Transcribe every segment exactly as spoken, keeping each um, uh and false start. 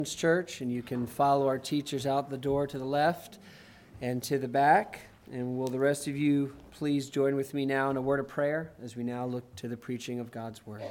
Church, and you can follow our teachers out the door to the left and to the back. And will the rest of you please join with me now in a word of prayer as we now look to the preaching of God's word.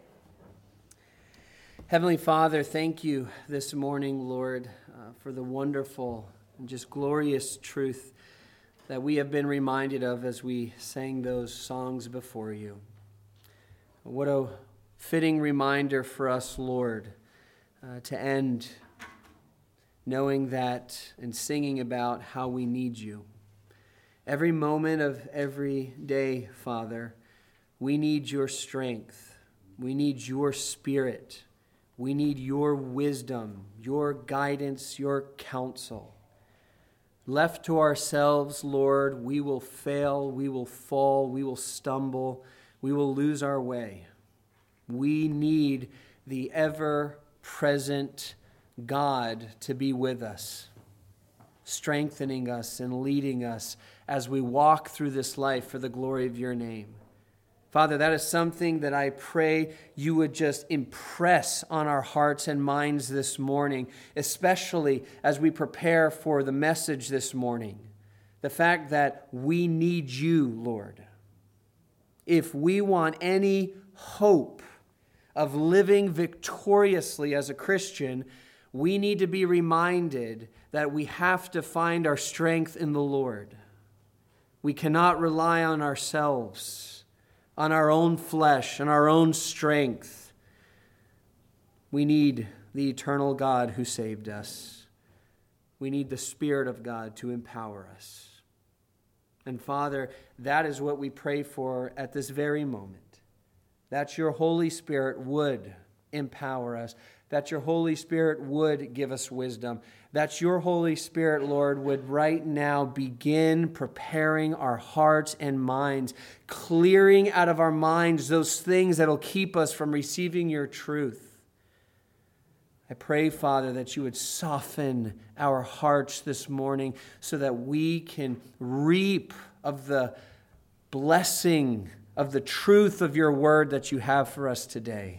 Heavenly Father, thank you this morning, Lord, uh, for the wonderful and just glorious truth that we have been reminded of as we sang those songs before you. What a fitting reminder for us, Lord, Uh, to end knowing that and singing about how we need you. Every moment of every day, Father, we need your strength. We need your spirit. We need your wisdom, your guidance, your counsel. Left to ourselves, Lord, we will fail, we will fall, we will stumble, we will lose our way. We need the ever present God to be with us, strengthening us and leading us as we walk through this life for the glory of your name. Father, that is something that I pray you would just impress on our hearts and minds this morning, especially as we prepare for the message this morning. The fact that we need you, Lord. If we want any hope of living victoriously as a Christian, we need to be reminded that we have to find our strength in the Lord. We cannot rely on ourselves, on our own flesh, and our own strength. We need the eternal God who saved us. We need the Spirit of God to empower us. And Father, that is what we pray for at this very moment. That your Holy Spirit would empower us. That your Holy Spirit would give us wisdom. That your Holy Spirit, Lord, would right now begin preparing our hearts and minds, clearing out of our minds those things that will keep us from receiving your truth. I pray, Father, that you would soften our hearts this morning so that we can reap of the blessing of the truth of your word that you have for us today.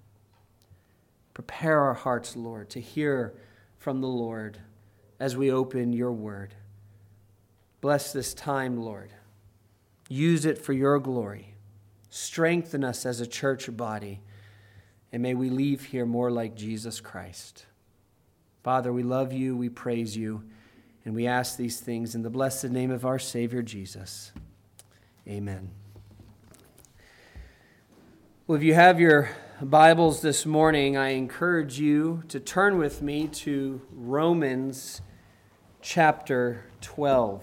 Prepare our hearts, Lord, to hear from the Lord as we open your word. Bless this time, Lord. Use it for your glory. Strengthen us as a church body, and may we leave here more like Jesus Christ. Father, we love you, we praise you, and we ask these things in the blessed name of our Savior Jesus. Amen. Well, if you have your Bibles this morning, I encourage you to turn with me to Romans chapter twelve.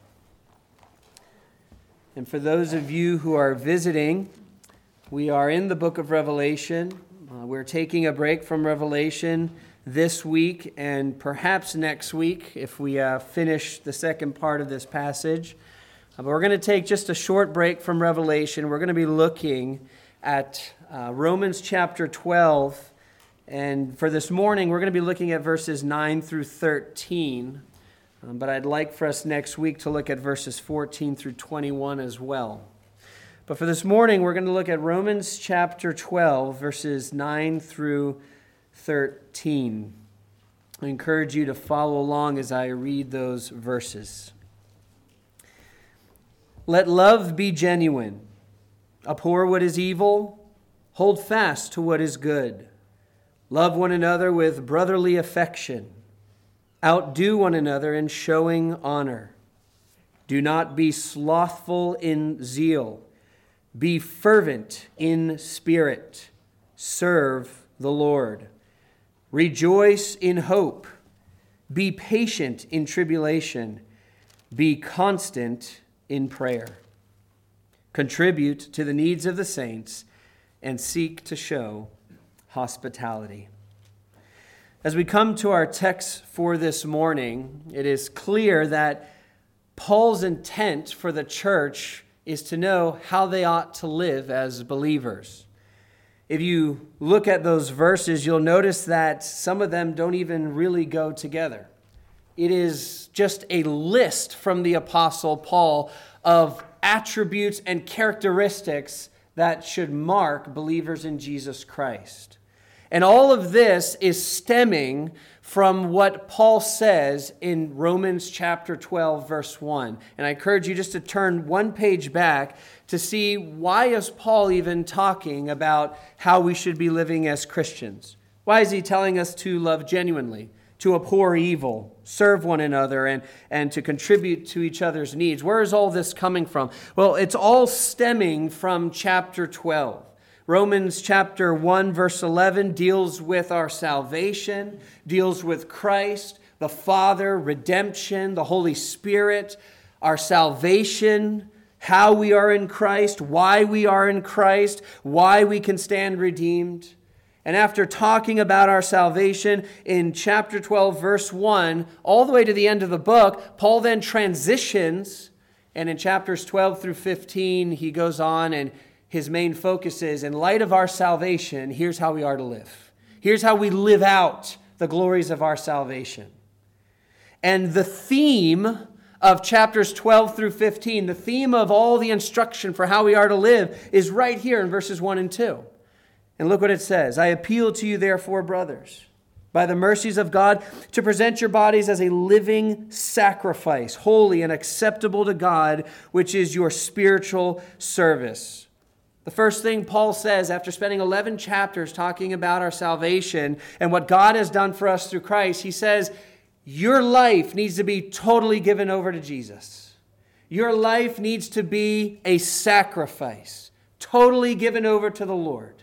And for those of you who are visiting, we are in the book of Revelation. Uh, we're taking a break from Revelation this week and perhaps next week if we uh, finish the second part of this passage. Uh, but we're going to take just a short break from Revelation. We're going to be looking at uh, Romans chapter twelve, and for this morning we're going to be looking at verses nine through thirteen, um, but I'd like for us next week to look at verses fourteen through twenty-one as well. But for this morning we're going to look at Romans chapter twelve, verses nine through thirteen. I encourage you to follow along as I read those verses. Let love be genuine. Abhor what is evil, hold fast to what is good. Love one another with brotherly affection. Outdo one another in showing honor. Do not be slothful in zeal. Be fervent in spirit. Serve the Lord. Rejoice in hope. Be patient in tribulation. Be constant in prayer. Contribute to the needs of the saints, and seek to show hospitality. As we come to our text for this morning, it is clear that Paul's intent for the church is to know how they ought to live as believers. If you look at those verses, you'll notice that some of them don't even really go together. It is just a list from the Apostle Paul of attributes and characteristics that should mark believers in Jesus Christ. And all of this is stemming from what Paul says in Romans chapter twelve, verse one. And I encourage you just to turn one page back to see why is Paul even talking about how we should be living as Christians. Why is he telling us to love genuinely, to abhor evil, serve one another, and, and to contribute to each other's needs? Where is all this coming from? Well, it's all stemming from chapter twelve. Romans chapter one, verse eleven deals with our salvation, deals with Christ, the Father, redemption, the Holy Spirit, our salvation, how we are in Christ, why we are in Christ, why we can stand redeemed. And after talking about our salvation in chapter twelve, verse one, all the way to the end of the book, Paul then transitions, and in chapters twelve through fifteen, he goes on and his main focus is, in light of our salvation, here's how we are to live. Here's how we live out the glories of our salvation. And the theme of chapters twelve through fifteen, the theme of all the instruction for how we are to live, is right here in verses one and two. And look what it says. I appeal to you, therefore, brothers, by the mercies of God, to present your bodies as a living sacrifice, holy and acceptable to God, which is your spiritual service. The first thing Paul says after spending eleven chapters talking about our salvation and what God has done for us through Christ, he says, your life needs to be totally given over to Jesus. Your life needs to be a sacrifice, totally given over to the Lord.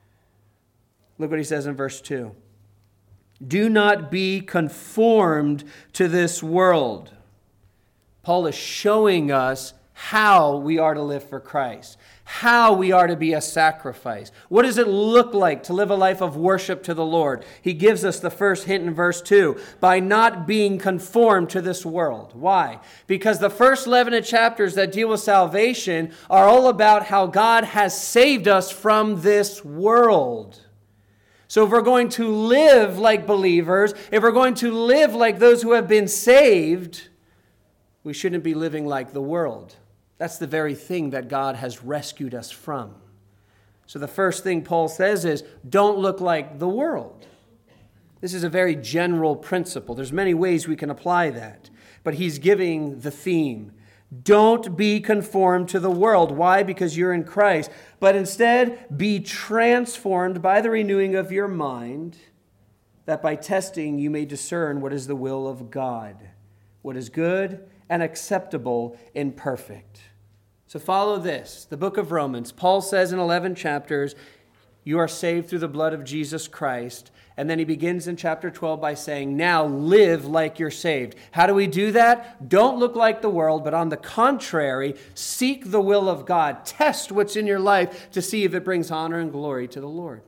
Look what he says in verse two. Do not be conformed to this world. Paul is showing us how we are to live for Christ, how we are to be a sacrifice. What does it look like to live a life of worship to the Lord? He gives us the first hint in verse two, by not being conformed to this world. Why? Because the first eleven chapters that deal with salvation are all about how God has saved us from this world. So if we're going to live like believers, if we're going to live like those who have been saved, we shouldn't be living like the world. That's the very thing that God has rescued us from. So the first thing Paul says is, don't look like the world. This is a very general principle. There's many ways we can apply that. But he's giving the theme. Don't be conformed to the world. Why? Because you're in Christ. But instead, be transformed by the renewing of your mind, that by testing you may discern what is the will of God, what is good and acceptable and perfect. So follow this. The book of Romans, Paul says in eleven chapters, you are saved through the blood of Jesus Christ. And then he begins in chapter twelve by saying, now live like you're saved. How do we do that? Don't look like the world, but on the contrary, seek the will of God. Test what's in your life to see if it brings honor and glory to the Lord.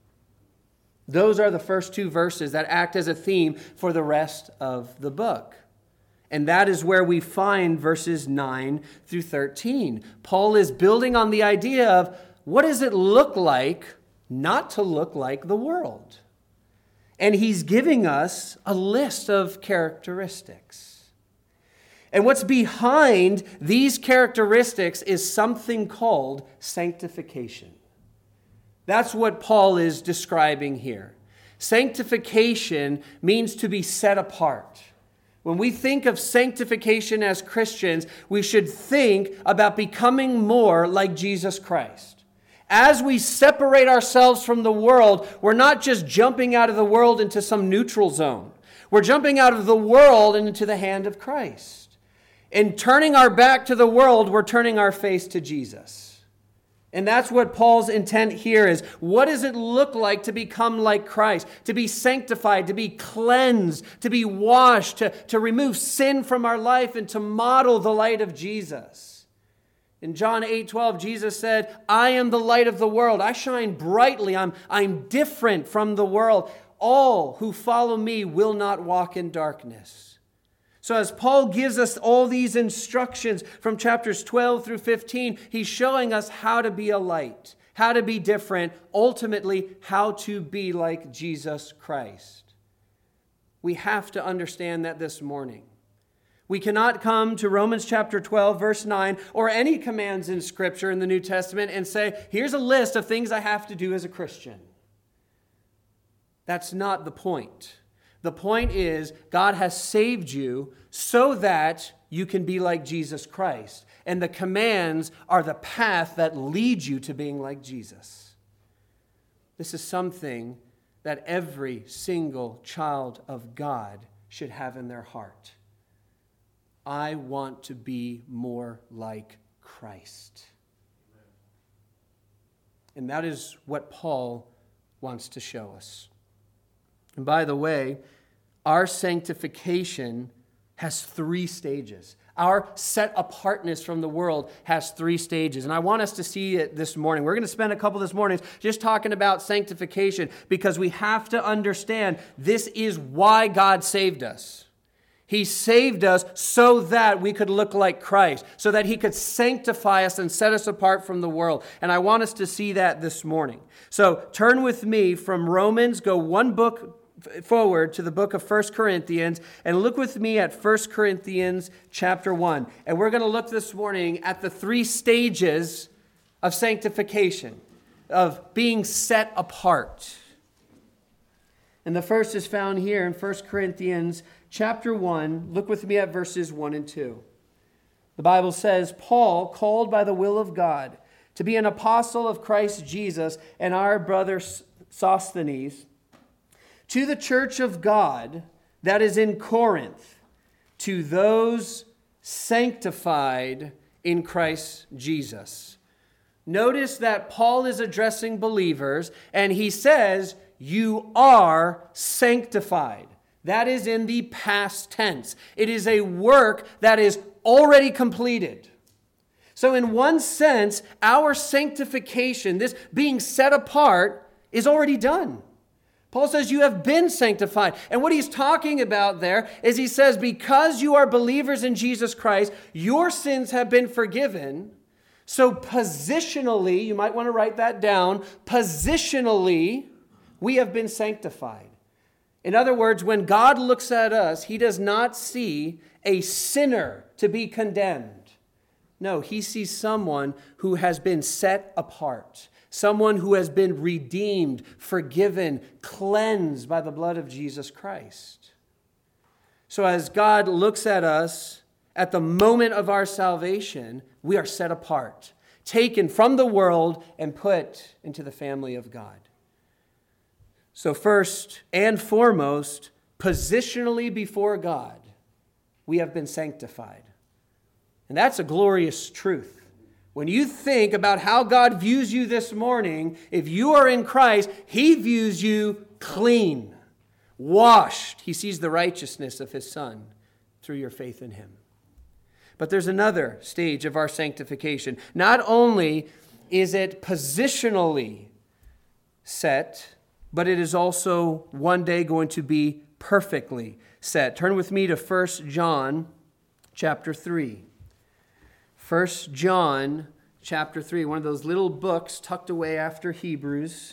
Those are the first two verses that act as a theme for the rest of the book. And that is where we find verses nine through thirteen. Paul is building on the idea of what does it look like not to look like the world? And he's giving us a list of characteristics. And what's behind these characteristics is something called sanctification. That's what Paul is describing here. Sanctification means to be set apart. When we think of sanctification as Christians, we should think about becoming more like Jesus Christ. As we separate ourselves from the world, we're not just jumping out of the world into some neutral zone. We're jumping out of the world and into the hand of Christ. In turning our back to the world, we're turning our face to Jesus. And that's what Paul's intent here is. What does it look like to become like Christ? To be sanctified, to be cleansed, to be washed, to, to remove sin from our life and to model the light of Jesus. In John eight twelve, Jesus said, I am the light of the world. I shine brightly. I'm, I'm different from the world. All who follow me will not walk in darkness. So as Paul gives us all these instructions from chapters twelve through fifteen, he's showing us how to be a light, how to be different, ultimately how to be like Jesus Christ. We have to understand that this morning. We cannot come to Romans chapter twelve, verse nine, or any commands in Scripture in the New Testament and say, here's a list of things I have to do as a Christian. That's not the point. The point is God has saved you so that you can be like Jesus Christ. And the commands are the path that leads you to being like Jesus. This is something that every single child of God should have in their heart. I want to be more like Christ. And that is what Paul wants to show us. And by the way, our sanctification has three stages. Our set apartness from the world has three stages. And I want us to see it this morning. We're going to spend a couple this morning just talking about sanctification because we have to understand this is why God saved us. He saved us so that we could look like Christ, so that he could sanctify us and set us apart from the world. And I want us to see that this morning. So turn with me from Romans, go one book forward to the book of First Corinthians, and look with me at First Corinthians chapter one. And we're going to look this morning at the three stages of sanctification, of being set apart. And the first is found here in First Corinthians chapter one. Look with me at verses one and two. The Bible says, Paul, called by the will of God to be an apostle of Christ Jesus, and our brother Sosthenes, to the church of God that is in Corinth, to those sanctified in Christ Jesus. Notice that Paul is addressing believers, and he says, you are sanctified. That is in the past tense. It is a work that is already completed. So in one sense, our sanctification, this being set apart, is already done. Paul says you have been sanctified. And what he's talking about there is he says because you are believers in Jesus Christ, your sins have been forgiven. So positionally, you might want to write that down, positionally, we have been sanctified. In other words, when God looks at us, he does not see a sinner to be condemned. No, he sees someone who has been set apart. Someone who has been redeemed, forgiven, cleansed by the blood of Jesus Christ. So as God looks at us at the moment of our salvation, we are set apart, taken from the world and put into the family of God. So first and foremost, positionally before God, we have been sanctified. And that's a glorious truth. When you think about how God views you this morning, if you are in Christ, he views you clean, washed. He sees the righteousness of his Son through your faith in him. But there's another stage of our sanctification. Not only is it positionally set, but it is also one day going to be perfectly set. Turn with me to First John chapter three. First John chapter three, one of those little books tucked away after Hebrews.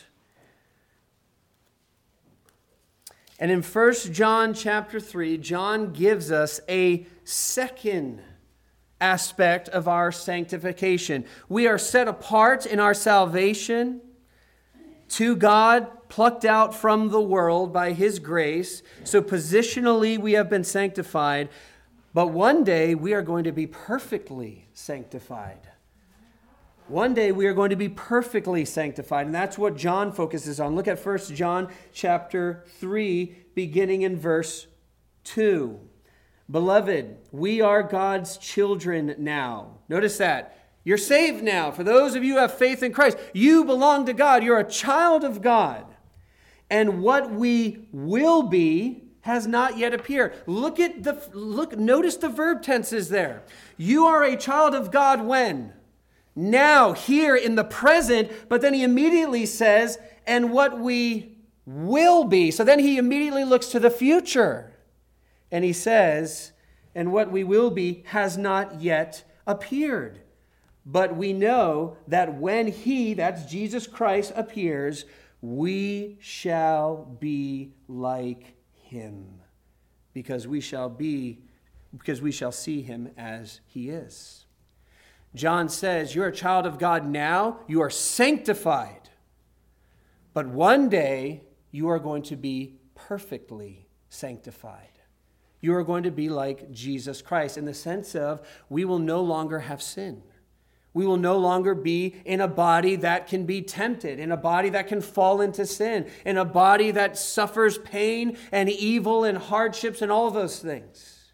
And in First John chapter three, John gives us a second aspect of our sanctification. We are set apart in our salvation to God, plucked out from the world by his grace. So positionally, we have been sanctified. But one day, we are going to be perfectly sanctified. One day, we are going to be perfectly sanctified. And that's what John focuses on. Look at First John chapter three, beginning in verse two. Beloved, we are God's children now. Notice that. You're saved now. For those of you who have faith in Christ, you belong to God. You're a child of God. And what we will be has not yet appeared. Look at the look. Notice the verb tenses there. You are a child of God when? Now, here in the present. But then he immediately says, and what we will be. So then he immediately looks to the future. And he says, and what we will be has not yet appeared. But we know that when he, that's Jesus Christ, appears, we shall be like him, because we shall be, because we shall see him as he is. John says, you're a child of God now, you are sanctified, but one day you are going to be perfectly sanctified. You are going to be like Jesus Christ in the sense of we will no longer have sin. We will no longer be in a body that can be tempted, in a body that can fall into sin, in a body that suffers pain and evil and hardships and all of those things.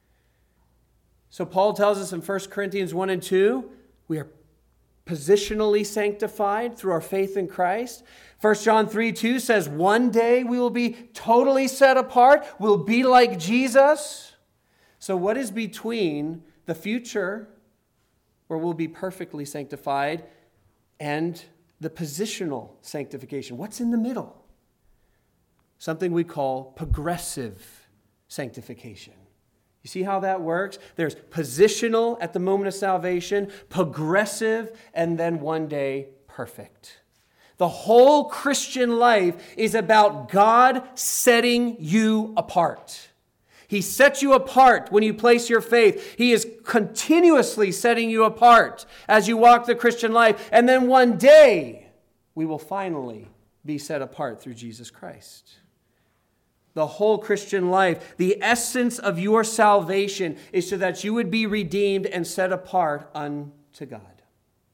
So Paul tells us in First Corinthians one and two, we are positionally sanctified through our faith in Christ. First John three two says one day we will be totally set apart. We'll be like Jesus. So what is between the future where we'll be perfectly sanctified and the positional sanctification? What's in the middle? Something we call progressive sanctification. You see how that works? There's positional at the moment of salvation, progressive, and then one day perfect. The whole Christian life is about God setting you apart. He sets you apart when you place your faith. He is continuously setting you apart as you walk the Christian life. And then one day, we will finally be set apart through Jesus Christ. The whole Christian life, the essence of your salvation is so that you would be redeemed and set apart unto God.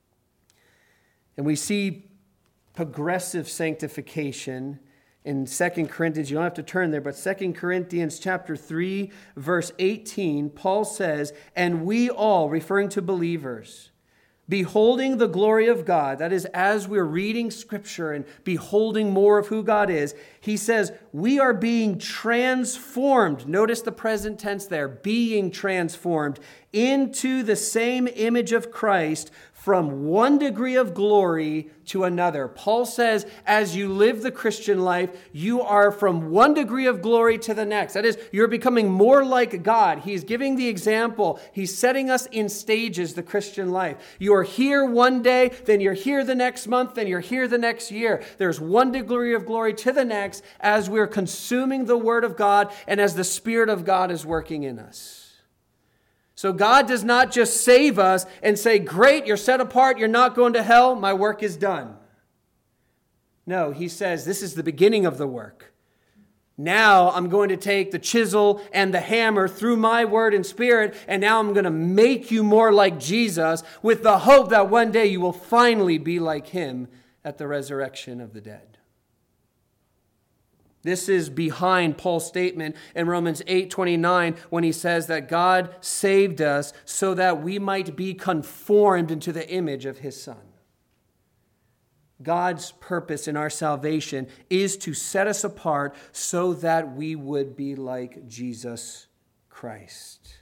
And we see progressive sanctification in Second Corinthians. You don't have to turn there, but Second Corinthians chapter three, verse eighteen, Paul says, "And we all," referring to believers, "beholding the glory of God," that is, as we're reading Scripture and beholding more of who God is, he says, we are being transformed. Notice the present tense there, being transformed into the same image of Christ from one degree of glory to another. Paul says, as you live the Christian life, you are from one degree of glory to the next. That is, you're becoming more like God. He's giving the example. He's setting us in stages, the Christian life. You are here one day, then you're here the next month, then you're here the next year. There's one degree of glory to the next as we're consuming the Word of God and as the Spirit of God is working in us. So God does not just save us and say, great, you're set apart, you're not going to hell, my work is done. No, he says, this is the beginning of the work. Now I'm going to take the chisel and the hammer through my word and spirit, and now I'm going to make you more like Jesus with the hope that one day you will finally be like him at the resurrection of the dead. This is behind Paul's statement in Romans eight twenty-nine when he says that God saved us so that we might be conformed into the image of his Son. God's purpose in our salvation is to set us apart so that we would be like Jesus Christ.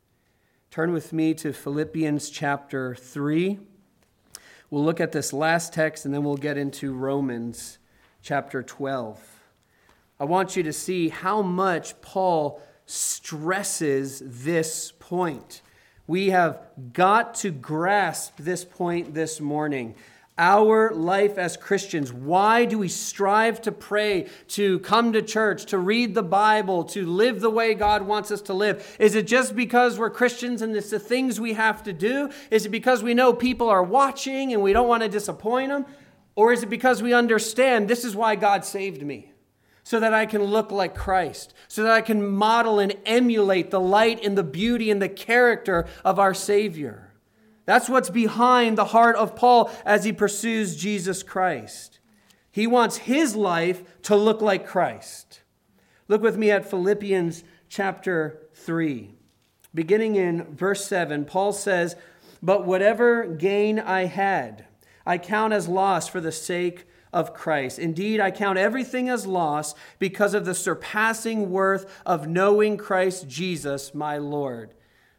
Turn with me to Philippians chapter three. We'll look at this last text and then we'll get into Romans chapter twelve. I want you to see how much Paul stresses this point. We have got to grasp this point this morning. Our life as Christians, why do we strive to pray, to come to church, to read the Bible, to live the way God wants us to live? Is it just because we're Christians and it's the things we have to do? Is it because we know people are watching and we don't want to disappoint them? Or is it because we understand this is why God saved me? So that I can look like Christ, so that I can model and emulate the light and the beauty and the character of our Savior. That's what's behind the heart of Paul as he pursues Jesus Christ. He wants his life to look like Christ. Look with me at Philippians chapter three. Beginning in verse seven, Paul says, "But whatever gain I had, I count as loss for the sake of Christ. Indeed, I count everything as loss because of the surpassing worth of knowing Christ Jesus, my Lord."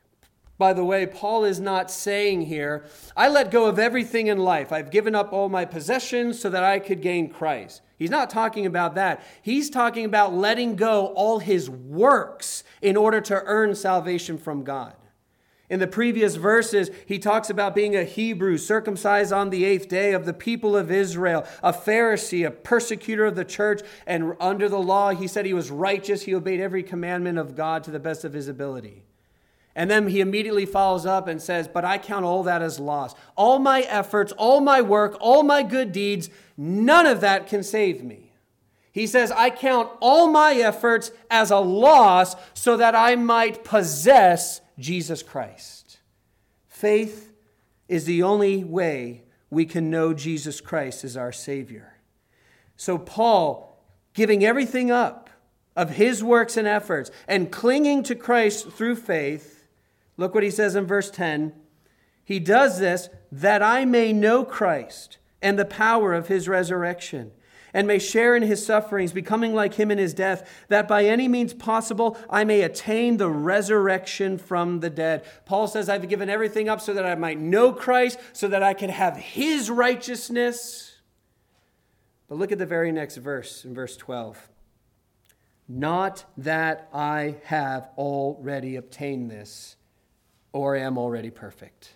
By the way, Paul is not saying here, I let go of everything in life. I've given up all my possessions so that I could gain Christ. He's not talking about that. He's talking about letting go all his works in order to earn salvation from God. In the previous verses, he talks about being a Hebrew, circumcised on the eighth day, of the people of Israel, a Pharisee, a persecutor of the church, and under the law, he said he was righteous. He obeyed every commandment of God to the best of his ability. And then he immediately follows up and says, but I count all that as loss. All my efforts, all my work, all my good deeds, none of that can save me. He says, I count all my efforts as a loss so that I might possess Jesus Christ. Faith is the only way we can know Jesus Christ as our Savior. So Paul, giving everything up of his works and efforts and clinging to Christ through faith, look what he says in verse ten. He does this that I may know Christ and the power of his resurrection, and may share in his sufferings, becoming like him in his death, that by any means possible I may attain the resurrection from the dead. Paul says, I've given everything up so that I might know Christ, so that I can have his righteousness. But look at the very next verse, in verse twelve. Not that I have already obtained this, or am already perfect.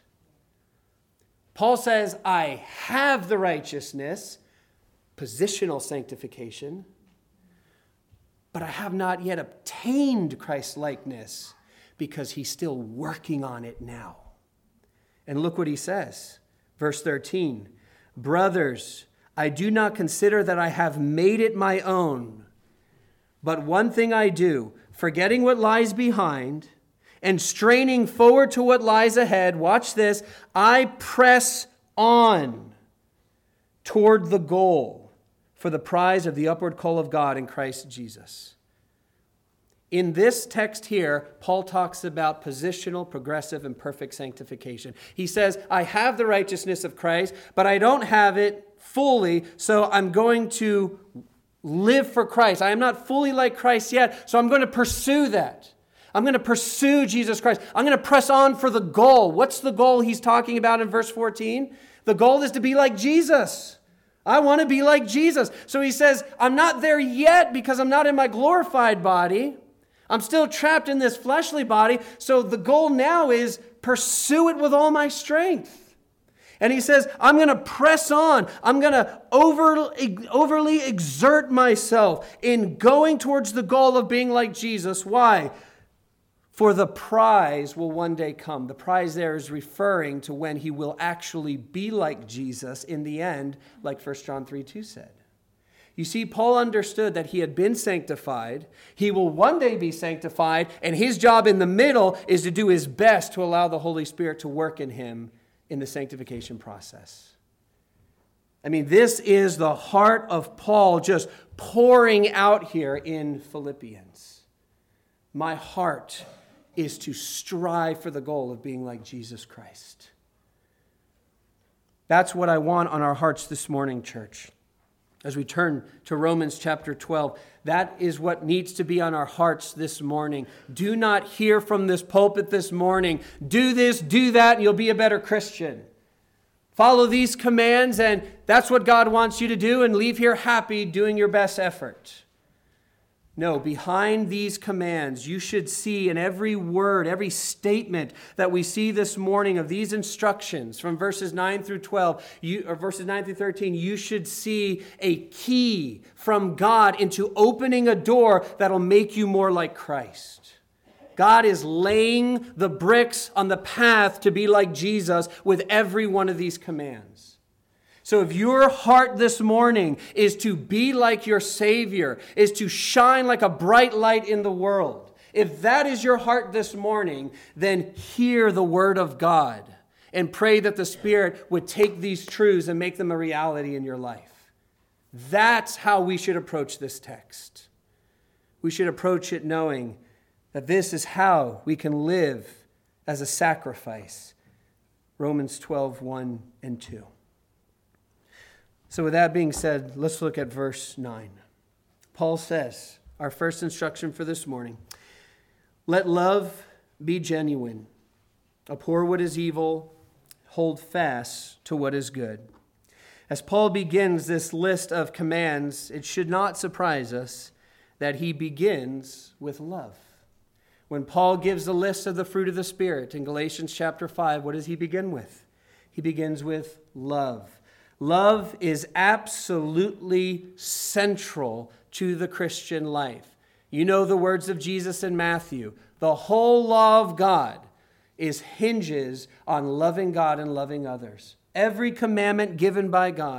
Paul says, I have the righteousness, positional sanctification, but I have not yet obtained Christ's likeness because he's still working on it now. And look what he says, verse thirteen. Brothers, I do not consider that I have made it my own, but one thing I do, forgetting what lies behind and straining forward to what lies ahead, watch this, I press on toward the goal for the prize of the upward call of God in Christ Jesus. In this text here, Paul talks about positional, progressive, and perfect sanctification. He says, I have the righteousness of Christ, but I don't have it fully, so I'm going to live for Christ. I am not fully like Christ yet, so I'm going to pursue that. I'm going to pursue Jesus Christ. I'm going to press on for the goal. What's the goal he's talking about in verse fourteen? The goal is to be like Jesus. I want to be like Jesus. So he says, I'm not there yet because I'm not in my glorified body. I'm still trapped in this fleshly body. So the goal now is pursue it with all my strength. And he says, I'm going to press on. I'm going to over, overly exert myself in going towards the goal of being like Jesus. Why? For the prize will one day come. The prize there is referring to when he will actually be like Jesus in the end, like First John three two said. You see, Paul understood that he had been sanctified. He will one day be sanctified, and his job in the middle is to do his best to allow the Holy Spirit to work in him in the sanctification process. I mean, this is the heart of Paul just pouring out here in Philippians. My heart is to strive for the goal of being like Jesus Christ. That's what I want on our hearts this morning, church. As we turn to Romans chapter twelve, that is what needs to be on our hearts this morning. Do not hear from this pulpit this morning, do this, do that, and you'll be a better Christian. Follow these commands, and that's what God wants you to do, and leave here happy doing your best effort. No, behind these commands, you should see in every word, every statement that we see this morning of these instructions from verses nine through twelve, you, or verses nine through thirteen, you should see a key from God into opening a door that'll make you more like Christ. God is laying the bricks on the path to be like Jesus with every one of these commands. So if your heart this morning is to be like your Savior, is to shine like a bright light in the world, if that is your heart this morning, then hear the word of God and pray that the Spirit would take these truths and make them a reality in your life. That's how we should approach this text. We should approach it knowing that this is how we can live as a sacrifice. Romans twelve, one and two. So with that being said, let's look at verse nine. Paul says, our first instruction for this morning, let love be genuine. Abhor what is evil, hold fast to what is good. As Paul begins this list of commands, it should not surprise us that he begins with love. When Paul gives the list of the fruit of the Spirit in Galatians chapter five, what does he begin with? He begins with love. Love is absolutely central to the Christian life. You know the words of Jesus in Matthew. The whole law of God is hinges on loving God and loving others. Every commandment given by God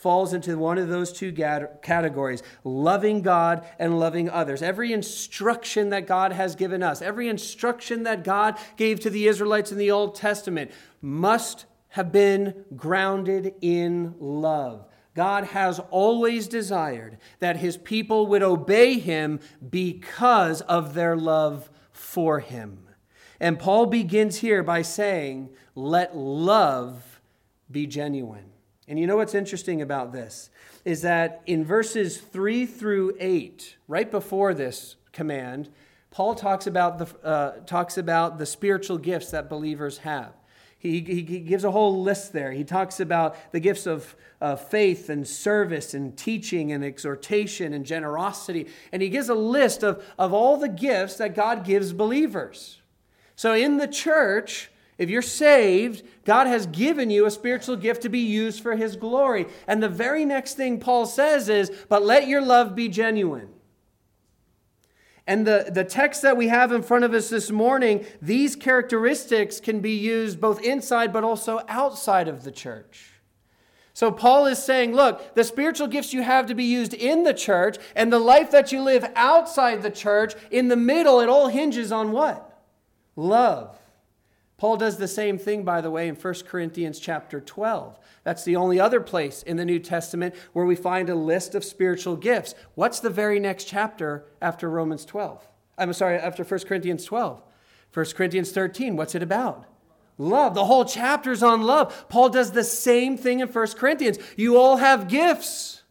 falls into one of those two categories, loving God and loving others. Every instruction that God has given us, every instruction that God gave to the Israelites in the Old Testament must have been grounded in love. God has always desired that his people would obey him because of their love for him. And Paul begins here by saying, let love be genuine. And you know what's interesting about this is that in verses three through eight, right before this command, Paul talks about the uh, talks about the spiritual gifts that believers have. He, he, he gives a whole list there. He talks about the gifts of uh, faith and service and teaching and exhortation and generosity. And he gives a list of, of all the gifts that God gives believers. So in the church, if you're saved, God has given you a spiritual gift to be used for his glory. And the very next thing Paul says is, but let your love be genuine. And the, the text that we have in front of us this morning, these characteristics can be used both inside but also outside of the church. So Paul is saying, look, the spiritual gifts you have to be used in the church, and the life that you live outside the church, in the middle, it all hinges on what? Love. Paul does the same thing, by the way, in First Corinthians chapter twelve. That's the only other place in the New Testament where we find a list of spiritual gifts. What's the very next chapter after Romans twelve? I'm sorry, after First Corinthians twelve. First Corinthians thirteen, what's it about? Love. The whole chapter's on love. Paul does the same thing in First Corinthians. You all have gifts,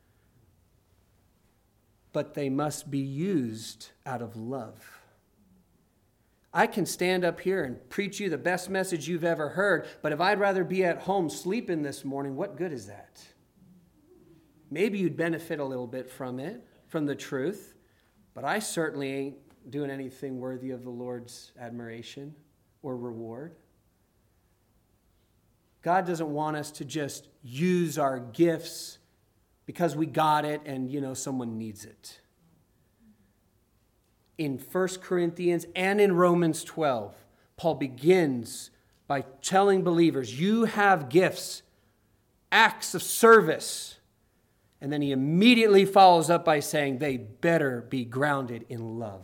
but they must be used out of love. I can stand up here and preach you the best message you've ever heard, but if I'd rather be at home sleeping this morning, what good is that? Maybe you'd benefit a little bit from it, from the truth, but I certainly ain't doing anything worthy of the Lord's admiration or reward. God doesn't want us to just use our gifts because we got it and, you know, someone needs it. In First Corinthians and in Romans twelve, Paul begins by telling believers, you have gifts, acts of service. And then he immediately follows up by saying they better be grounded in love.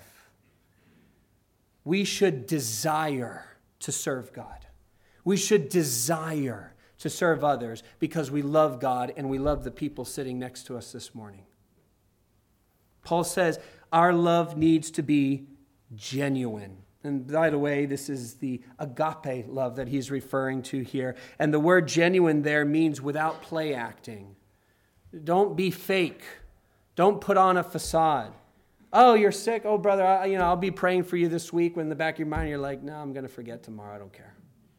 We should desire to serve God. We should desire to serve others because we love God and we love the people sitting next to us this morning. Paul says, our love needs to be genuine. And by the way, this is the agape love that he's referring to here. And the word genuine there means without play acting. Don't be fake. Don't put on a facade. Oh, you're sick? Oh, brother, I, you know, I'll be praying for you this week. When in the back of your mind, you're like, no, I'm going to forget tomorrow. I don't care.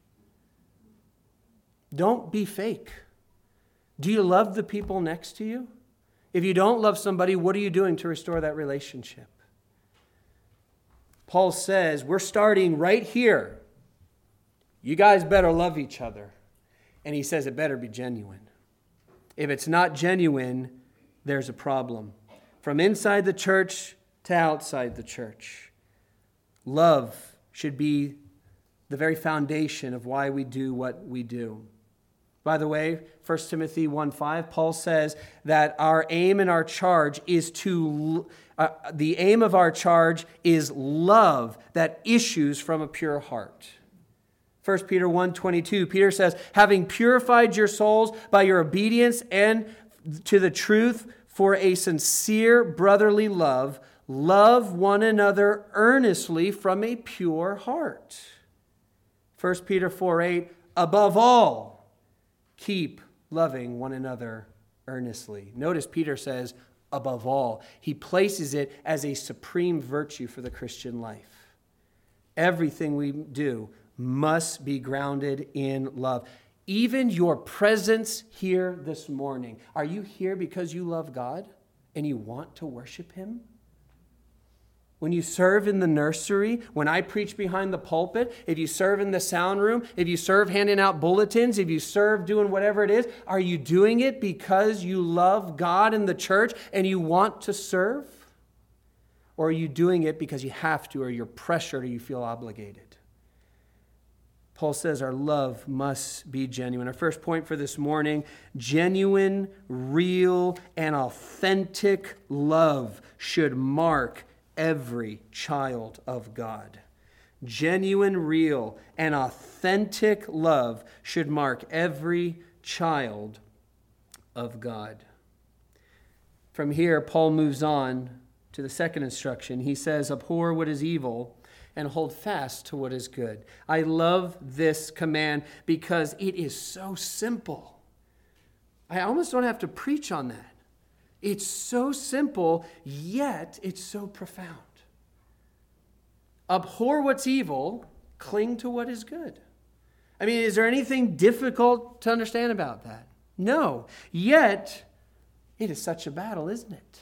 Don't be fake. Do you love the people next to you? If you don't love somebody, what are you doing to restore that relationship? Paul says, we're starting right here. You guys better love each other. And he says it better be genuine. If it's not genuine, there's a problem. From inside the church to outside the church. Love should be the very foundation of why we do what we do. By the way, First Timothy one five, Paul says that our aim and our charge is to, uh, the aim of our charge is love that issues from a pure heart. First Peter one twenty-two, Peter says, having purified your souls by your obedience and to the truth for a sincere brotherly love, love one another earnestly from a pure heart. First Peter four eight, above all, keep loving one another earnestly. Notice Peter says, above all. He places it as a supreme virtue for the Christian life. Everything we do must be grounded in love. Even your presence here this morning. Are you here because you love God and you want to worship him? When you serve in the nursery, when I preach behind the pulpit, if you serve in the sound room, if you serve handing out bulletins, if you serve doing whatever it is, are you doing it because you love God and the church and you want to serve? Or are you doing it because you have to, or you're pressured, or you feel obligated? Paul says our love must be genuine. Our first point for this morning, genuine, real, and authentic love should mark every child of God. Genuine, real, and authentic love should mark every child of God. From here, Paul moves on to the second instruction. He says, abhor what is evil and hold fast to what is good. I love this command because it is so simple. I almost don't have to preach on that. It's so simple, yet it's so profound. Abhor what's evil, cling to what is good. I mean, is there anything difficult to understand about that? No. Yet, it is such a battle, isn't it?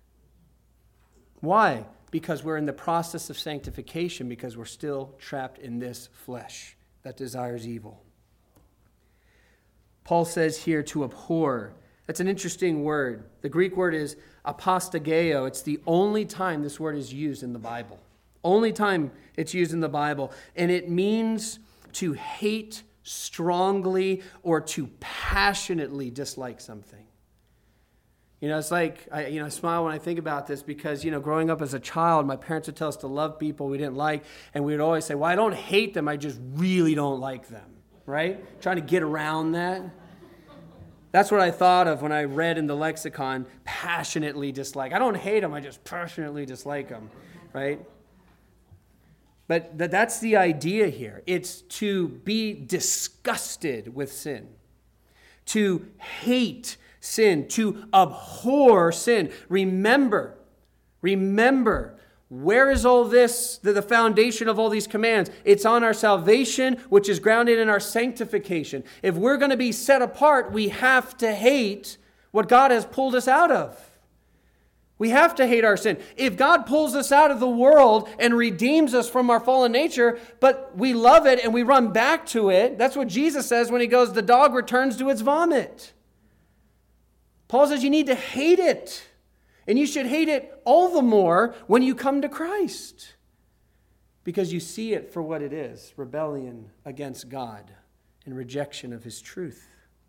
Why? Because we're in the process of sanctification, because we're still trapped in this flesh that desires evil. Paul says here to abhor. That's an interesting word. The Greek word is apostageo. It's the only time this word is used in the Bible. Only time it's used in the Bible. And it means to hate strongly or to passionately dislike something. You know, it's like, I, you know, I smile when I think about this because, you know, growing up as a child, my parents would tell us to love people we didn't like, and we would always say, well, I don't hate them, I just really don't like them, right? Trying to get around that. That's what I thought of when I read in the lexicon, passionately dislike. I don't hate them, I just passionately dislike them, right? But th- that's the idea here. It's to be disgusted with sin, to hate sin, to abhor sin. Remember, remember, where is all this, the, the foundation of all these commands? It's on our salvation, which is grounded in our sanctification. If we're going to be set apart, we have to hate what God has pulled us out of. We have to hate our sin. If God pulls us out of the world and redeems us from our fallen nature, but we love it and we run back to it, that's what Jesus says when he goes, the dog returns to its vomit. Paul says you need to hate it. And you should hate it all the more when you come to Christ. Because you see it for what it is, rebellion against God and rejection of his truth.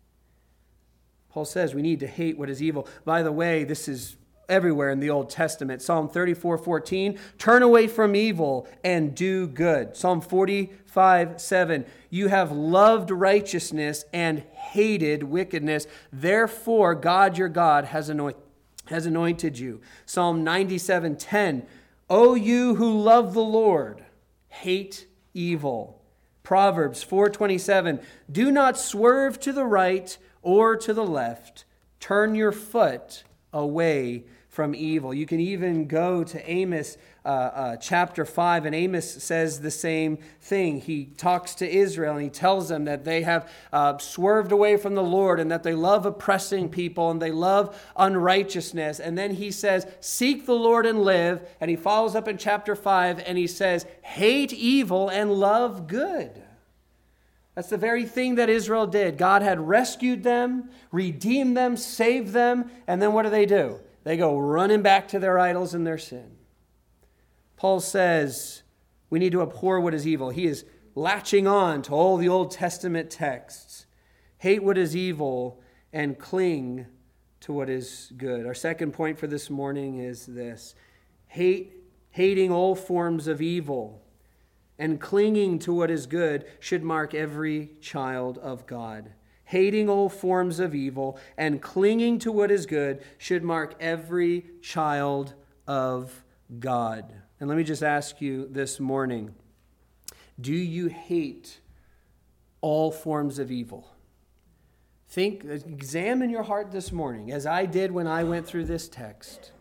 Paul says we need to hate what is evil. By the way, this is everywhere in the Old Testament. Psalm thirty-four fourteen, turn away from evil and do good. Psalm forty-five seven, you have loved righteousness and hated wickedness. Therefore, God your God has anointed, has anointed you. Psalm ninety-seven ten, O you who love the Lord, hate evil. Proverbs four twenty-seven, do not swerve to the right or to the left. Turn your foot away from evil. You can even go to Amos uh, uh, chapter five, and Amos says the same thing. He talks to Israel, and he tells them that they have uh, swerved away from the Lord, and that they love oppressing people, and they love unrighteousness. And then he says, seek the Lord and live. And he follows up in chapter five, and he says, hate evil and love good. That's the very thing that Israel did. God had rescued them, redeemed them, saved them, and then what do they do? They go running back to their idols and their sin. Paul says we need to abhor what is evil. He is latching on to all the Old Testament texts. Hate what is evil and cling to what is good. Our second point for this morning is this. Hate, hating all forms of evil and clinging to what is good should mark every child of God. Hating all forms of evil and clinging to what is good should mark every child of God. And let me just ask you this morning, do you hate all forms of evil? Think, examine your heart this morning, as I did when I went through this text.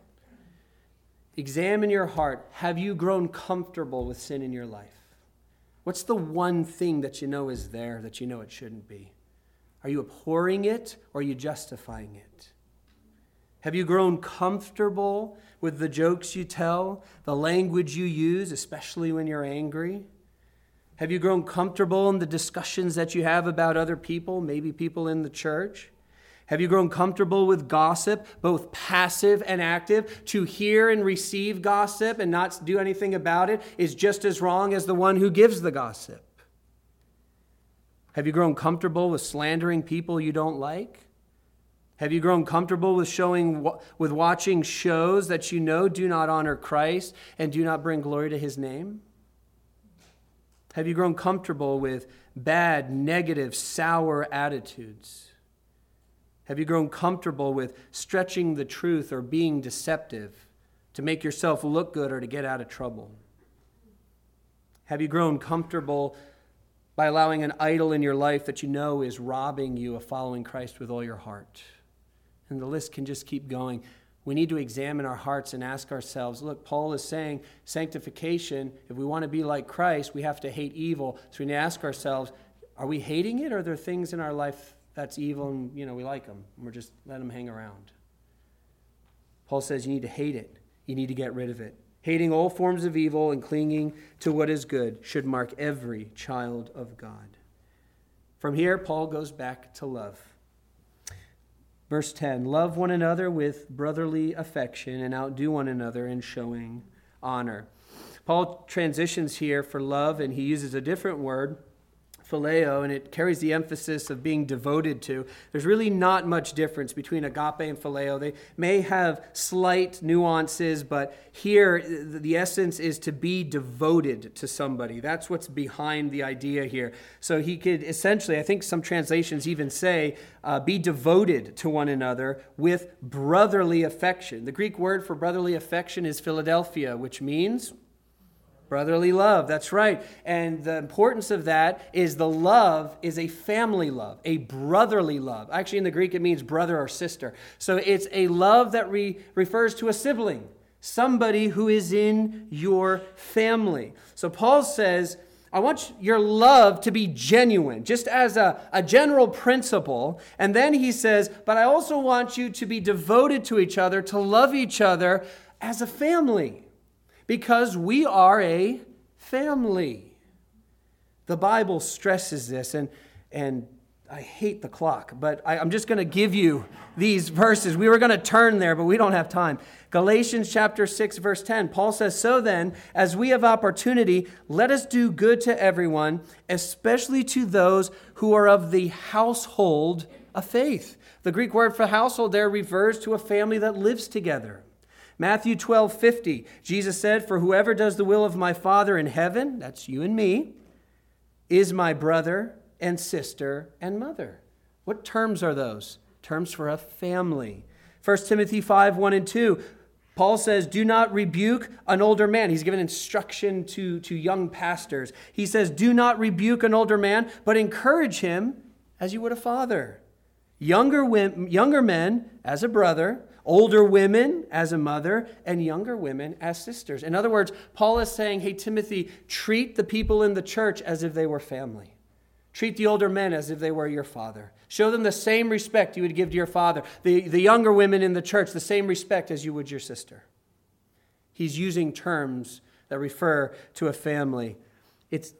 Examine your heart. Have you grown comfortable with sin in your life? What's the one thing that you know is there that you know it shouldn't be? Are you abhorring it or are you justifying it? Have you grown comfortable with the jokes you tell, the language you use, especially when you're angry? Have you grown comfortable in the discussions that you have about other people, maybe people in the church? Have you grown comfortable with gossip, both passive and active? To hear and receive gossip and not do anything about it is just as wrong as the one who gives the gossip. Have you grown comfortable with slandering people you don't like? Have you grown comfortable with showing, with watching shows that you know do not honor Christ and do not bring glory to his name? Have you grown comfortable with bad, negative, sour attitudes? Have you grown comfortable with stretching the truth or being deceptive to make yourself look good or to get out of trouble? Have you grown comfortable by allowing an idol in your life that you know is robbing you of following Christ with all your heart? And the list can just keep going. We need to examine our hearts and ask ourselves, look, Paul is saying sanctification, if we want to be like Christ, we have to hate evil. So we need to ask ourselves, are we hating it, or are there things in our life that's evil and, you know, we like them and we're just letting them hang around? Paul says you need to hate it. You need to get rid of it. Hating all forms of evil and clinging to what is good should mark every child of God. From here, Paul goes back to love. Verse ten, love one another with brotherly affection and outdo one another in showing honor. Paul transitions here for love, and he uses a different word, phileo, and it carries the emphasis of being devoted to. There's really not much difference between agape and phileo. They may have slight nuances, but here the essence is to be devoted to somebody. That's what's behind the idea here. So he could essentially, I think some translations even say, uh, be devoted to one another with brotherly affection. The Greek word for brotherly affection is Philadelphia, which means brotherly love, that's right. And the importance of that is the love is a family love, a brotherly love. Actually, in the Greek, it means brother or sister. So it's a love that re- refers to a sibling, somebody who is in your family. So Paul says, I want your love to be genuine, just as a, a general principle. And then he says, but I also want you to be devoted to each other, to love each other as a family. Because we are a family. The Bible stresses this, and, and I hate the clock, but I, I'm just going to give you these verses. We were going to turn there, but we don't have time. Galatians chapter six, verse ten, Paul says, so then, as we have opportunity, let us do good to everyone, especially to those who are of the household of faith. The Greek word for household there refers to a family that lives together. Matthew twelve fifty, Jesus said, for whoever does the will of my Father in heaven, that's you and me, is my brother and sister and mother. What terms are those? Terms for a family. First Timothy five, one and two, Paul says, do not rebuke an older man. He's given instruction to, to young pastors. He says, do not rebuke an older man, but encourage him as you would a father. Younger women, younger men as a brother, older women as a mother, and younger women as sisters. In other words, Paul is saying, hey, Timothy, treat the people in the church as if they were family. Treat the older men as if they were your father. Show them the same respect you would give to your father. The, the younger women in the church, the same respect as you would your sister. He's using terms that refer to a family. It's,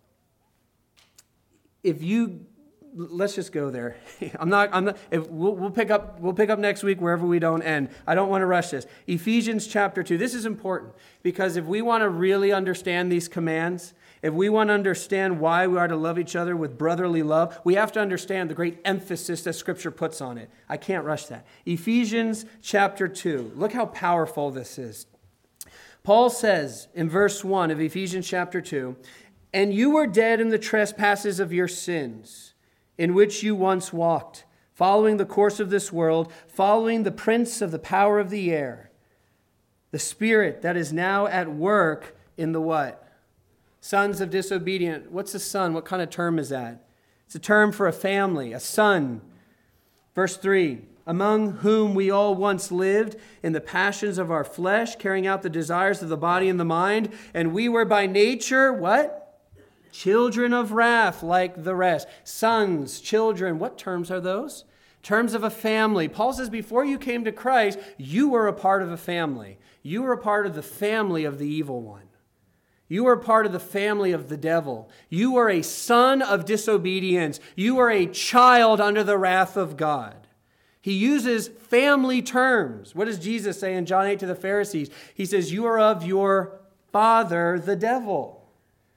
if you... Let's just go there. I'm not. I'm not. If we'll, we'll pick up. We'll pick up next week wherever we don't end. I don't want to rush this. Ephesians chapter two. This is important because if we want to really understand these commands, if we want to understand why we are to love each other with brotherly love, we have to understand the great emphasis that Scripture puts on it. I can't rush that. Ephesians chapter two. Look how powerful this is. Paul says in verse one of Ephesians chapter two, "And you were dead in the trespasses of your sins, in which you once walked, following the course of this world, following the prince of the power of the air, the spirit that is now at work in the what? Sons of disobedience." What's a son? What kind of term is that? It's a term for a family, a son. Verse three, "Among whom we all once lived in the passions of our flesh, carrying out the desires of the body and the mind, and we were by nature," what? "Children of wrath like the rest." Sons, children, what terms are those? Terms of a family. Paul says before you came to Christ, you were a part of a family. You were a part of the family of the evil one. You were a part of the family of the devil. You were a son of disobedience. You were a child under the wrath of God. He uses family terms. What does Jesus say in John eight to the Pharisees? He says, you are of your father, the devil.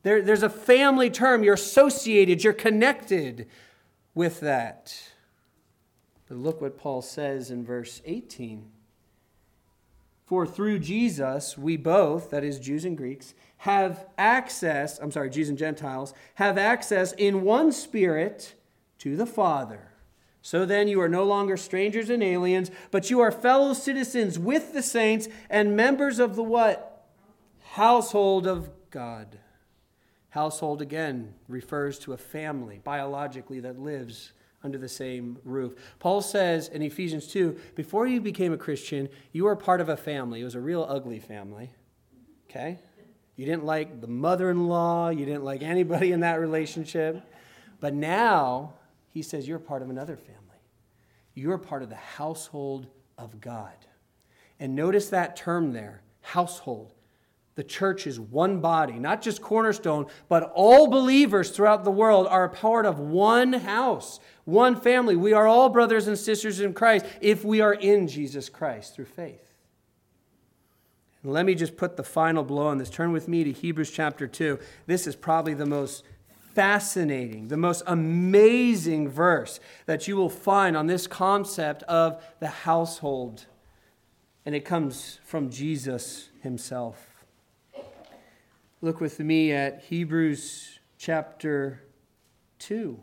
There, there's a family term. You're associated. You're connected with that. But look what Paul says in verse eighteen. For through Jesus, we both, that is Jews and Greeks, have access, I'm sorry, Jews and Gentiles, have access in one Spirit to the Father. So then you are no longer strangers and aliens, but you are fellow citizens with the saints and members of the what? Household of God. Household, again, refers to a family, biologically, that lives under the same roof. Paul says in Ephesians two, before you became a Christian, you were part of a family. It was a real ugly family. Okay? You didn't like the mother-in-law. You didn't like anybody in that relationship. But now, he says you're part of another family. You're part of the household of God. And notice that term there, household. The church is one body, not just Cornerstone, but all believers throughout the world are a part of one house, one family. We are all brothers and sisters in Christ if we are in Jesus Christ through faith. And let me just put the final blow on this. Turn with me to Hebrews chapter two. This is probably the most fascinating, the most amazing verse that you will find on this concept of the household. And it comes from Jesus himself. Look with me at Hebrews chapter two,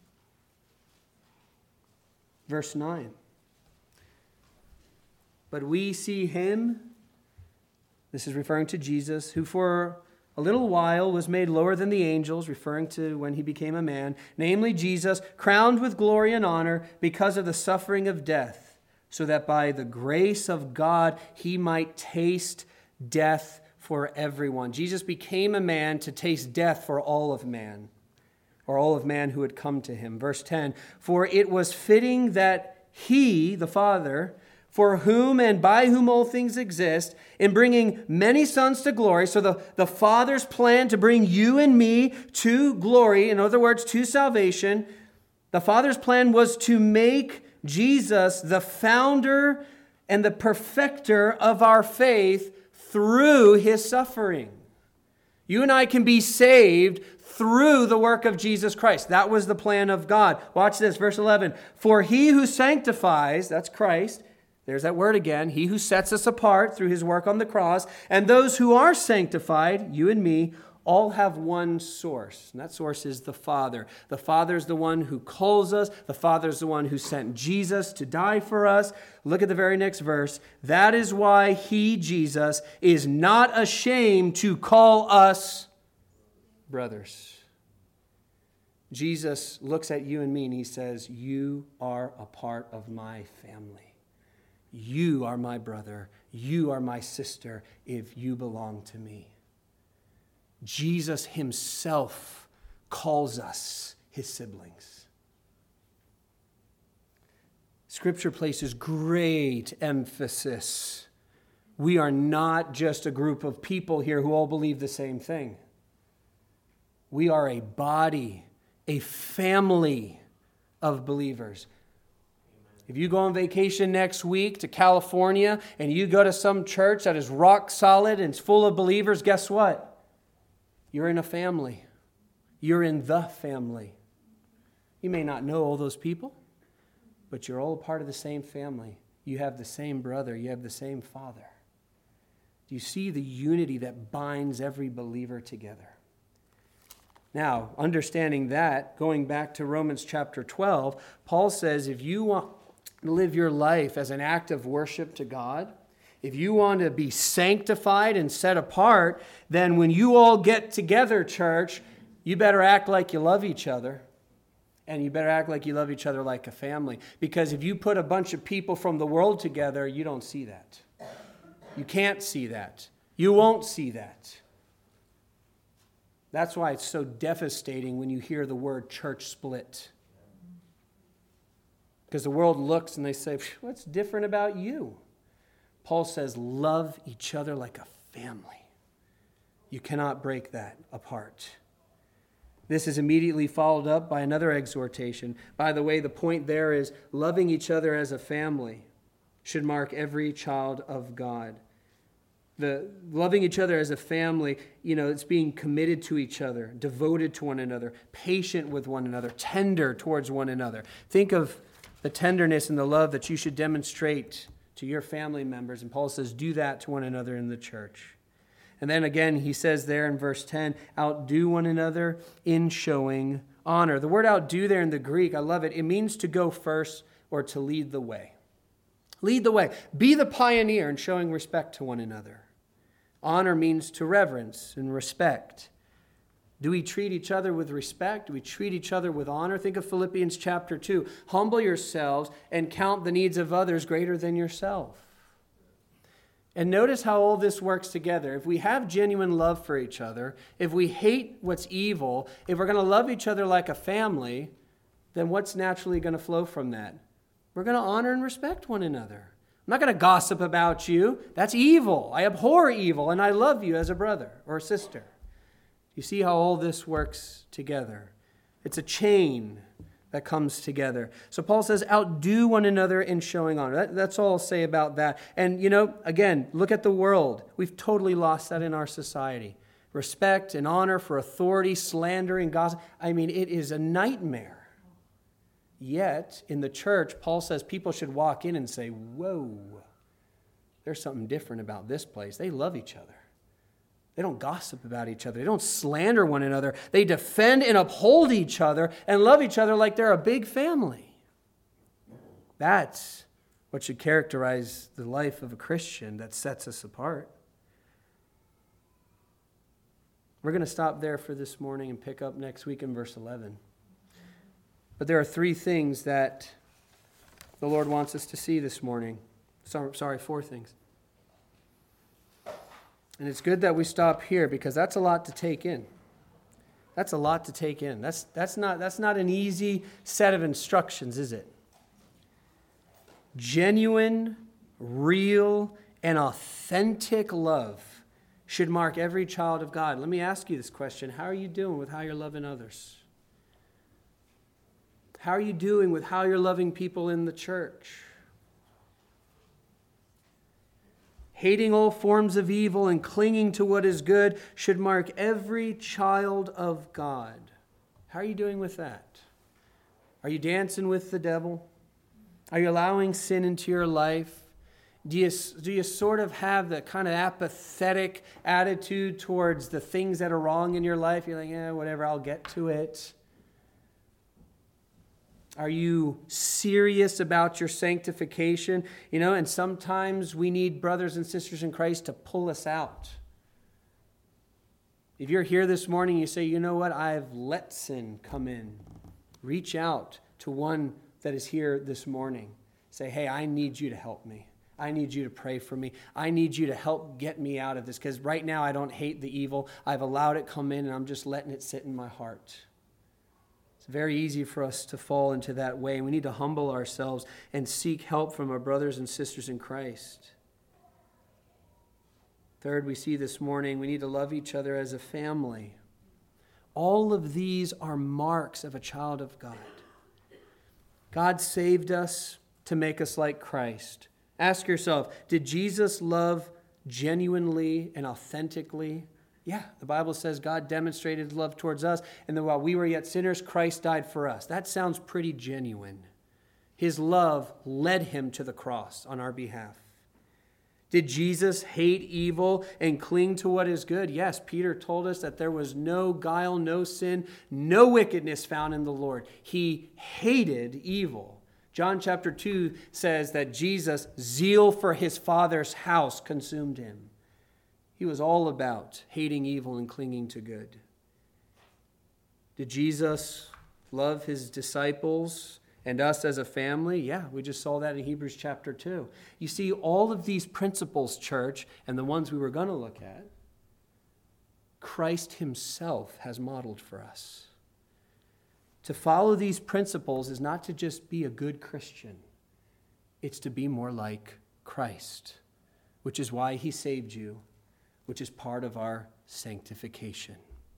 verse nine. But we see him, this is referring to Jesus, who for a little while was made lower than the angels, referring to when he became a man, namely Jesus, crowned with glory and honor because of the suffering of death, so that by the grace of God he might taste death for everyone. Jesus became a man to taste death for all of man, or all of man who had come to him. Verse ten, for it was fitting that he, the Father, for whom and by whom all things exist, in bringing many sons to glory, so the, the Father's plan to bring you and me to glory, in other words, to salvation, the Father's plan was to make Jesus the founder and the perfecter of our faith through his suffering. You and I can be saved through the work of Jesus Christ. That was the plan of God. Watch this, verse eleven. For he who sanctifies, that's Christ, there's that word again, he who sets us apart through his work on the cross, and those who are sanctified, you and me, all have one source, and that source is the Father. The Father is the one who calls us. The Father is the one who sent Jesus to die for us. Look at the very next verse. That is why he, Jesus, is not ashamed to call us brothers. Jesus looks at you and me and he says, you are a part of my family. You are my brother. You are my sister if you belong to me. Jesus himself calls us his siblings. Scripture places great emphasis. We are not just a group of people here who all believe the same thing. We are a body, a family of believers. If you go on vacation next week to California and you go to some church that is rock solid and is full of believers, guess what? You're in a family. You're in the family. You may not know all those people, but you're all a part of the same family. You have the same brother. You have the same father. Do you see the unity that binds every believer together? Now, understanding that, going back to Romans chapter twelve, Paul says if you want to live your life as an act of worship to God, if you want to be sanctified and set apart, then when you all get together, church, you better act like you love each other. And you better act like you love each other like a family. Because if you put a bunch of people from the world together, you don't see that. You can't see that. You won't see that. That's why it's so devastating when you hear the word church split. Because the world looks and they say, what's different about you? Paul says, love each other like a family. You cannot break that apart. This is immediately followed up by another exhortation. By the way, the point there is loving each other as a family should mark every child of God. The loving each other as a family, you know, it's being committed to each other, devoted to one another, patient with one another, tender towards one another. Think of the tenderness and the love that you should demonstrate to your family members. And Paul says, do that to one another in the church. And then again, he says there in verse ten, outdo one another in showing honor. The word outdo there in the Greek, I love it. It means to go first or to lead the way. Lead the way. Be the pioneer in showing respect to one another. Honor means to reverence and respect. Do we treat each other with respect? Do we treat each other with honor? Think of Philippians chapter two. Humble yourselves and count the needs of others greater than yourself. And notice how all this works together. If we have genuine love for each other, if we hate what's evil, if we're going to love each other like a family, then what's naturally going to flow from that? We're going to honor and respect one another. I'm not going to gossip about you. That's evil. I abhor evil, and I love you as a brother or a sister. You see how all this works together? It's a chain that comes together. So Paul says, outdo one another in showing honor. That, that's all I'll say about that. And, you know, again, look at the world. We've totally lost that in our society. Respect and honor for authority, slander and gossip. I mean, it is a nightmare. Yet, in the church, Paul says people should walk in and say, whoa, there's something different about this place. They love each other. They don't gossip about each other. They don't slander one another. They defend and uphold each other and love each other like they're a big family. That's what should characterize the life of a Christian that sets us apart. We're going to stop there for this morning and pick up next week in verse eleven. But there are three things that the Lord wants us to see this morning. Sorry, four things. And it's good that we stop here because that's a lot to take in. That's a lot to take in. That's, that's, not, that's not an easy set of instructions, is it? Genuine, real, and authentic love should mark every child of God. Let me ask you this question. How are you doing with how you're loving others? How are you doing with how you're loving people in the church? Hating all forms of evil and clinging to what is good should mark every child of God. How are you doing with that? Are you dancing with the devil? Are you allowing sin into your life? Do you, do you sort of have that kind of apathetic attitude towards the things that are wrong in your life? You're like, yeah, whatever, I'll get to it. Are you serious about your sanctification? You know, and sometimes we need brothers and sisters in Christ to pull us out. If you're here this morning, you say, you know what, I've let sin come in. Reach out to one that is here this morning. Say, hey, I need you to help me. I need you to pray for me. I need you to help get me out of this because right now I don't hate the evil. I've allowed it come in and I'm just letting it sit in my heart. It's very easy for us to fall into that way. We need to humble ourselves and seek help from our brothers and sisters in Christ. Third, we see this morning, we need to love each other as a family. All of these are marks of a child of God. God saved us to make us like Christ. Ask yourself, did Jesus love genuinely and authentically? Yeah, the Bible says God demonstrated love towards us, and that while we were yet sinners, Christ died for us. That sounds pretty genuine. His love led him to the cross on our behalf. Did Jesus hate evil and cling to what is good? Yes, Peter told us that there was no guile, no sin, no wickedness found in the Lord. He hated evil. John chapter two says that Jesus' zeal for his Father's house consumed him. He was all about hating evil and clinging to good. Did Jesus love his disciples and us as a family? Yeah, we just saw that in Hebrews chapter two. You see, all of these principles, church, and the ones we were going to look at, Christ himself has modeled for us. To follow these principles is not to just be a good Christian. It's to be more like Christ, which is why he saved you, which is part of our sanctification.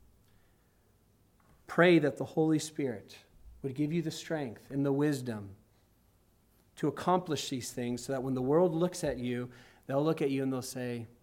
Pray that the Holy Spirit would give you the strength and the wisdom to accomplish these things so that when the world looks at you, they'll look at you and they'll say,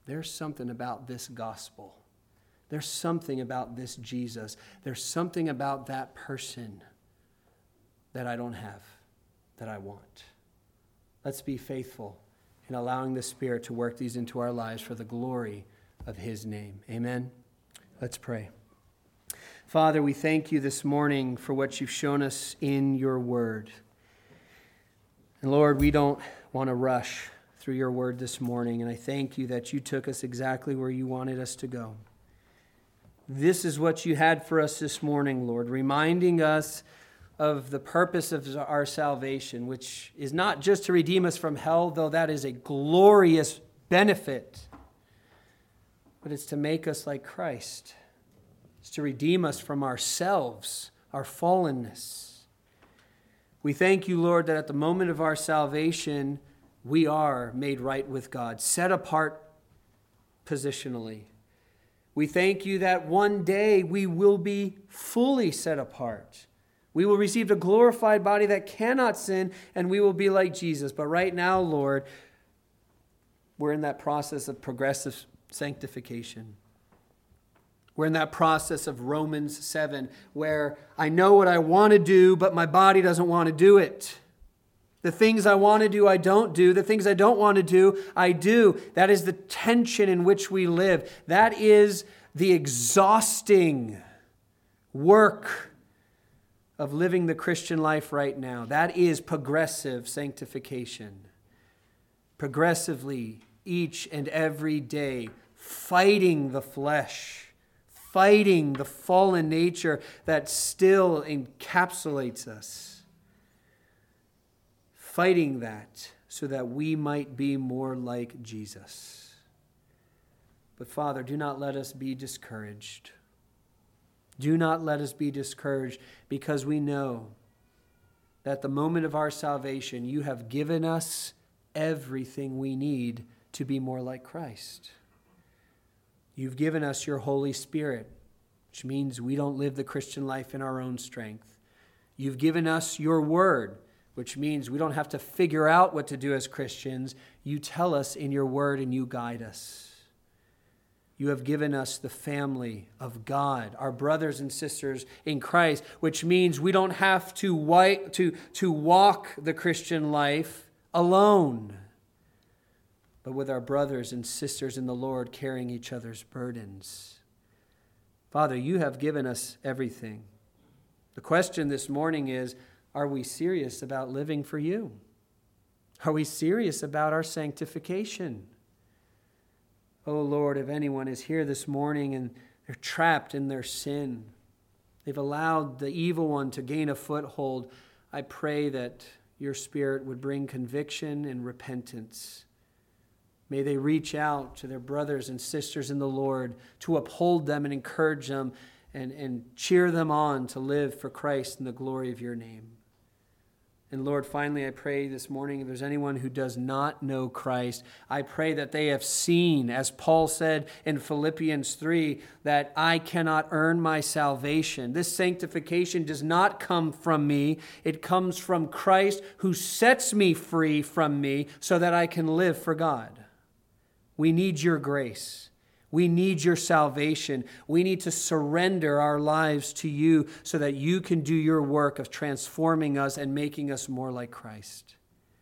there's something about this gospel. There's something about this Jesus. There's something about that person that I don't have, that I want. Let's be faithful in allowing the Spirit to work these into our lives for the glory of his name. Amen. Let's pray. Father, we thank you this morning for what you've shown us in your word. And Lord, we don't want to rush through your word this morning, and I thank you that you took us exactly where you wanted us to go. This is what you had for us this morning, Lord, reminding us of the purpose of our salvation, which is not just to redeem us from hell, though that is a glorious benefit, but it's to make us like Christ. It's to redeem us from ourselves, our fallenness. We thank you, Lord, that at the moment of our salvation, we are made right with God, set apart positionally. We thank you that one day we will be fully set apart. We will receive a glorified body that cannot sin, and we will be like Jesus. But right now, Lord, we're in that process of progressive sanctification. We're in that process of Romans seven, where I know what I want to do, but my body doesn't want to do it. The things I want to do, I don't do. The things I don't want to do, I do. That is the tension in which we live. That is the exhausting work of living the Christian life right now. That is progressive sanctification. Progressively, each and every day, fighting the flesh, fighting the fallen nature that still encapsulates us. Fighting that so that we might be more like Jesus. But Father, do not let us be discouraged. Do not let us be discouraged, because we know that at the moment of our salvation, you have given us everything we need to be more like Christ. You've given us your Holy Spirit, which means we don't live the Christian life in our own strength. You've given us your word, which means we don't have to figure out what to do as Christians. You tell us in your word and you guide us. You have given us the family of God, our brothers and sisters in Christ, which means we don't have to, wipe, to, to walk the Christian life alone, but with our brothers and sisters in the Lord carrying each other's burdens. Father, you have given us everything. The question this morning is, are we serious about living for you? Are we serious about our sanctification? Oh Lord, if anyone is here this morning and they're trapped in their sin, they've allowed the evil one to gain a foothold, I pray that your Spirit would bring conviction and repentance. May they reach out to their brothers and sisters in the Lord to uphold them and encourage them and, and cheer them on to live for Christ in the glory of your name. And Lord, finally, I pray this morning, if there's anyone who does not know Christ, I pray that they have seen, as Paul said in Philippians three, that I cannot earn my salvation. This sanctification does not come from me. It comes from Christ, who sets me free from me so that I can live for God. We need your grace. We need your salvation. We need to surrender our lives to you so that you can do your work of transforming us and making us more like Christ.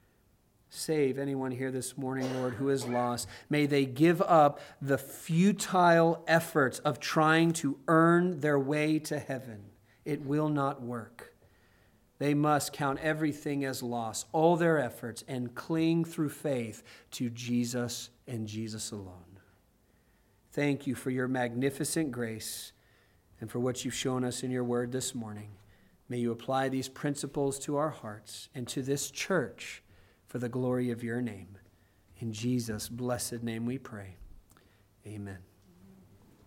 Save anyone here this morning, Lord, who is lost. May they give up the futile efforts of trying to earn their way to heaven. It will not work. They must count everything as loss, all their efforts, and cling through faith to Jesus and Jesus alone. Thank you for your magnificent grace and for what you've shown us in your word this morning. May you apply these principles to our hearts and to this church for the glory of your name. In Jesus' blessed name we pray. Amen.